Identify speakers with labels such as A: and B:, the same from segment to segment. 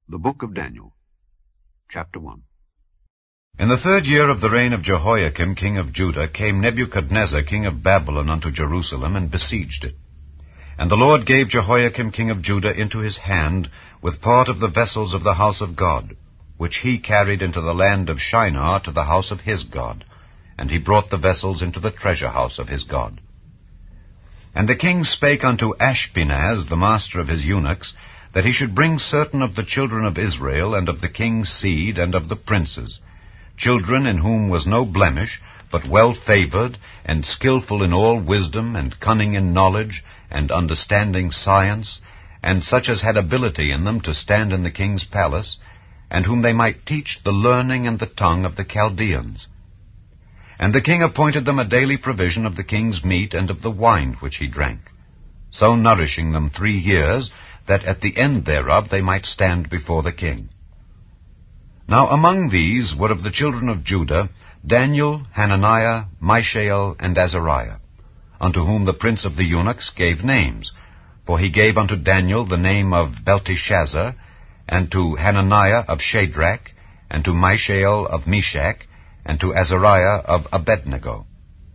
A: The Book of Daniel, Chapter 1.
B: In the 3rd year of the reign of Jehoiakim king of Judah came Nebuchadnezzar king of Babylon unto Jerusalem, and besieged it. And the Lord gave Jehoiakim king of Judah into his hand, with part of the vessels of the house of God, which he carried into the land of Shinar to the house of his God, and he brought the vessels into the treasure house of his God. And the king spake unto Ashpenaz, the master of his eunuchs, that he should bring certain of the children of Israel, and of the king's seed, and of the princes, children in whom was no blemish, but well-favored, and skillful in all wisdom, and cunning in knowledge, and understanding science, and such as had ability in them to stand in the king's palace, and whom they might teach the learning and the tongue of the Chaldeans. And the king appointed them a daily provision of the king's meat and of the wine which he drank, so nourishing them 3 years, that at the end thereof they might stand before the king. Now among these were of the children of Judah Daniel, Hananiah, Mishael, and Azariah, unto whom the prince of the eunuchs gave names. For he gave unto Daniel the name of Belteshazzar, and to Hananiah of Shadrach, and to Mishael of Meshach, and to Azariah of Abednego.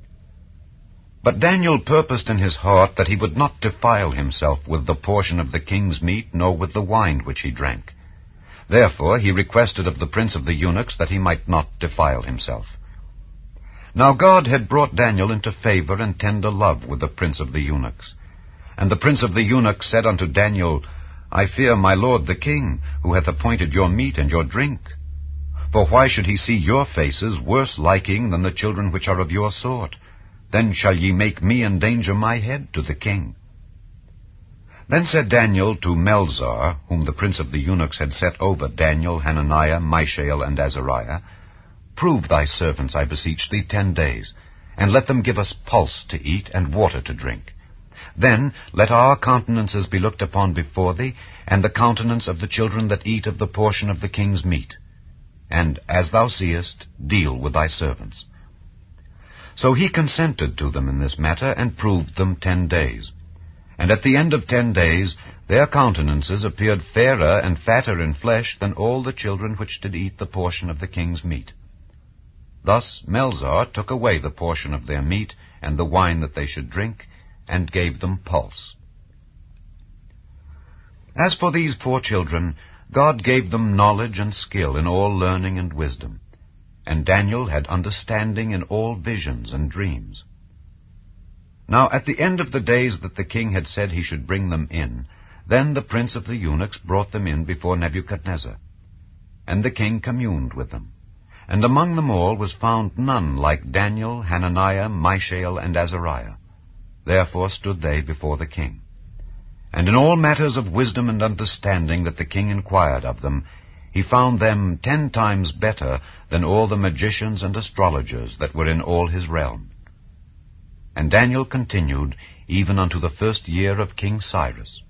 B: But Daniel purposed in his heart that he would not defile himself with the portion of the king's meat, nor with the wine which he drank. Therefore he requested of the prince of the eunuchs that he might not defile himself. Now God had brought Daniel into favor and tender love with the prince of the eunuchs. And the prince of the eunuchs said unto Daniel, I fear my lord the king, who hath appointed your meat and your drink. For why should he see your faces worse liking than the children which are of your sort? Then shall ye make me endanger my head to the king. Then said Daniel to Melzar, whom the prince of the eunuchs had set over Daniel, Hananiah, Mishael, and Azariah, Prove thy servants, I beseech thee, 10 days, and let them give us pulse to eat and water to drink. Then let our countenances be looked upon before thee, and the countenance of the children that eat of the portion of the king's meat. And, as thou seest, deal with thy servants. So he consented to them in this matter, and proved them 10 days. And at the end of 10 days their countenances appeared fairer and fatter in flesh than all the children which did eat the portion of the king's meat. Thus Melzar took away the portion of their meat, and the wine that they should drink, and gave them pulse. As for these poor children, God gave them knowledge and skill in all learning and wisdom. And Daniel had understanding in all visions and dreams. Now at the end of the days that the king had said he should bring them in, then the prince of the eunuchs brought them in before Nebuchadnezzar. And the king communed with them. And among them all was found none like Daniel, Hananiah, Mishael, and Azariah. Therefore stood they before the king. And in all matters of wisdom and understanding that the king inquired of them, he found them 10 times better than all the magicians and astrologers that were in all his realm. And Daniel continued even unto the 1st year of King Cyrus.